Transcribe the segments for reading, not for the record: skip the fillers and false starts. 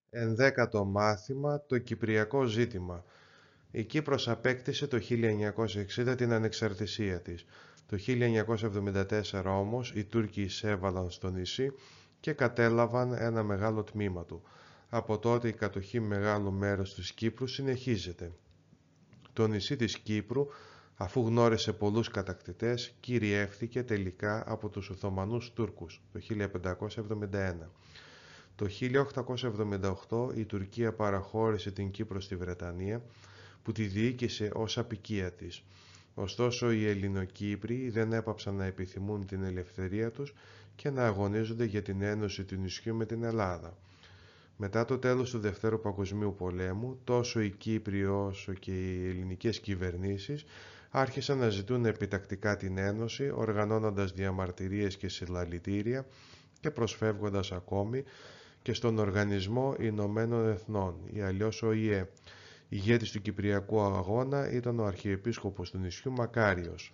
Ενδέκατο μάθημα, το Κυπριακό ζήτημα. Η Κύπρος απέκτησε το 1960 την ανεξαρτησία της. Το 1974 όμως οι Τούρκοι εισέβαλαν στο νησί και κατέλαβαν ένα μεγάλο τμήμα του. Από τότε η κατοχή μεγάλου μέρους της Κύπρου συνεχίζεται. Το νησί της Κύπρου, αφού γνώρισε πολλούς κατακτητές, κυριεύθηκε τελικά από τους Οθωμανούς Τούρκους το 1571. Το 1878 η Τουρκία παραχώρησε την Κύπρο στη Βρετανία, που τη διοίκησε ως αποικία της. Ωστόσο οι Ελληνοκύπροι δεν έπαψαν να επιθυμούν την ελευθερία τους και να αγωνίζονται για την ένωση του νησιού με την Ελλάδα. Μετά το τέλος του Δευτέρου Παγκοσμίου Πολέμου, τόσο οι Κύπροι όσο και οι ελληνικές κυβερνήσεις άρχισαν να ζητούν επιτακτικά την ένωση, οργανώνοντας διαμαρτυρίες και συλλαλητήρια και προσφεύγοντας ακόμη και στον Οργανισμό Ηνωμένων Εθνών, ή αλλιώς ΟΗΕ. Ηγέτης του Κυπριακού Αγώνα ήταν ο Αρχιεπίσκοπος του νησιού Μακάριος.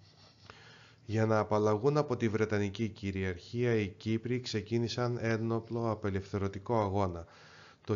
Για να απαλλαγούν από τη Βρετανική κυριαρχία, οι Κύπροι ξεκίνησαν ένοπλο απελευθερωτικό αγώνα. Το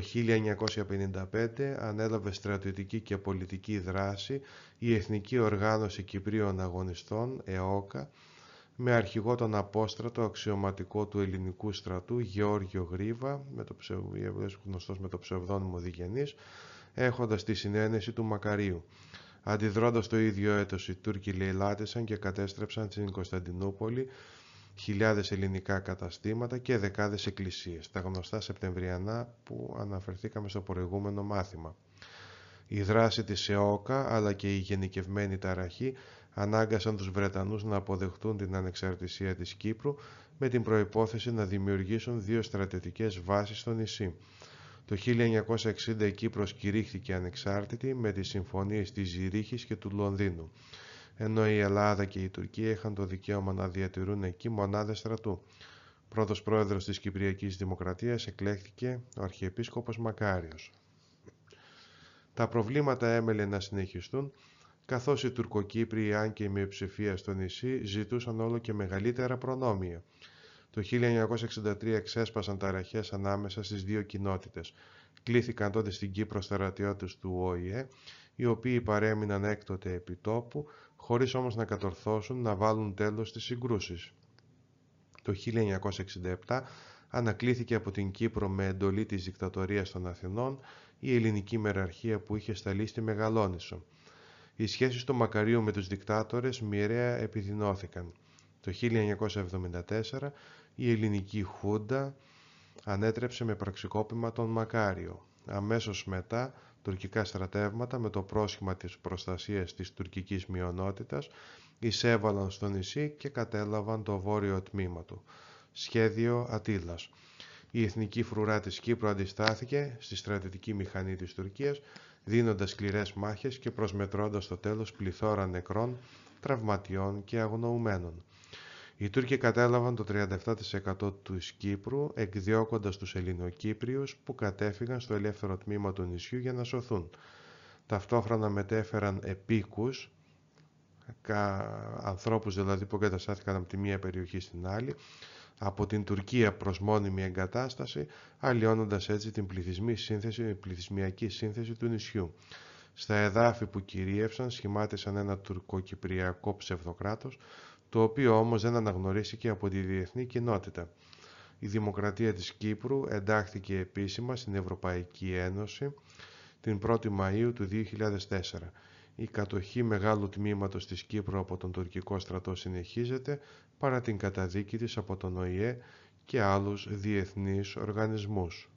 1955 ανέλαβε στρατιωτική και πολιτική δράση η Εθνική Οργάνωση Κυπρίων Αγωνιστών, ΕΟΚΑ, με αρχηγό τον απόστρατο αξιωματικό του ελληνικού στρατού Γεώργιο Γρίβα, γνωστός με το ψευδόνυμο Διγενής, έχοντας τη συνένεση του Μακαρίου. Αντιδρώντας το ίδιο έτος, οι Τούρκοι λαιλάτισαν και κατέστρεψαν στην Κωνσταντινούπολη χιλιάδες ελληνικά καταστήματα και δεκάδες εκκλησίες, τα γνωστά Σεπτεμβριανά που αναφερθήκαμε στο προηγούμενο μάθημα. Η δράση της ΕΟΚΑ αλλά και η γενικευμένη ταραχή ανάγκασαν τους Βρετανούς να αποδεχτούν την ανεξαρτησία της Κύπρου με την προϋπόθεση να δημιουργήσουν δύο στρατιωτικές βάσεις στο νησί. Το 1960 η Κύπρος κηρύχθηκε ανεξάρτητη με τις συμφωνίες της Ζηρίχης και του Λονδίνου, ενώ η Ελλάδα και η Τουρκία είχαν το δικαίωμα να διατηρούν εκεί μονάδες στρατού. Πρώτος πρόεδρος της Κυπριακής Δημοκρατίας εκλέχθηκε ο Αρχιεπίσκοπος Μακάριος. Τα προβλήματα έμελε να συνεχιστούν, καθώς οι Τουρκοκύπριοι, αν και η μειοψηφία στο νησί, ζητούσαν όλο και μεγαλύτερα προνόμια. Το 1963 ξέσπασαν ταραχές ανάμεσα στις δύο κοινότητες. Κλήθηκαν τότε στην Κύπρο στρατιώτες του ΟΗΕ, οι οποίοι παρέμειναν έκτοτε επί τόπου, χωρίς όμως να κατορθώσουν να βάλουν τέλος στις συγκρούσεις. Το 1967 ανακλήθηκε από την Κύπρο με εντολή της δικτατορίας των Αθηνών η ελληνική μεραρχία που είχε σταλεί στη Μεγαλόνισσο. Οι σχέσεις του Μακαρίου με τους δικτάτορες μοιραία επιδεινώθηκαν. Το 1974 η ελληνική Χούντα ανέτρεψε με πραξικόπημα τον Μακάριο. Αμέσως μετά, τουρκικά στρατεύματα με το πρόσχημα της προστασίας της τουρκικής μειονότητας εισέβαλαν στο νησί και κατέλαβαν το βόρειο τμήμα του. Σχέδιο Ατήλας. Η εθνική φρουρά της Κύπρου αντιστάθηκε στη στρατιωτική μηχανή της Τουρκίας, δίνοντας σκληρές μάχες και προσμετρώντας στο τέλος πληθώρα νεκρών, τραυματιών και αγνοουμένων. Οι Τούρκοι κατέλαβαν το 37% του Κύπρου, εκδιώκοντας τους Ελληνοκύπριους που κατέφυγαν στο ελεύθερο τμήμα του νησιού για να σωθούν. Ταυτόχρονα μετέφεραν επίκους, ανθρώπους δηλαδή που εγκαταστάθηκαν από τη μία περιοχή στην άλλη, από την Τουρκία προς μόνιμη εγκατάσταση, αλλοιώνοντας έτσι την πληθυσμιακή σύνθεση του νησιού. Στα εδάφη που κυρίευσαν σχημάτισαν ένα τουρκοκυπριακό ψευδοκράτος, το οποίο όμως δεν αναγνωρίστηκε από τη διεθνή κοινότητα. Η Δημοκρατία της Κύπρου εντάχθηκε επίσημα στην Ευρωπαϊκή Ένωση την 1η Μαΐου του 2004. Η κατοχή μεγάλου τμήματος της Κύπρου από τον τουρκικό στρατό συνεχίζεται παρά την καταδίκη της από τον ΟΗΕ και άλλους διεθνείς οργανισμούς.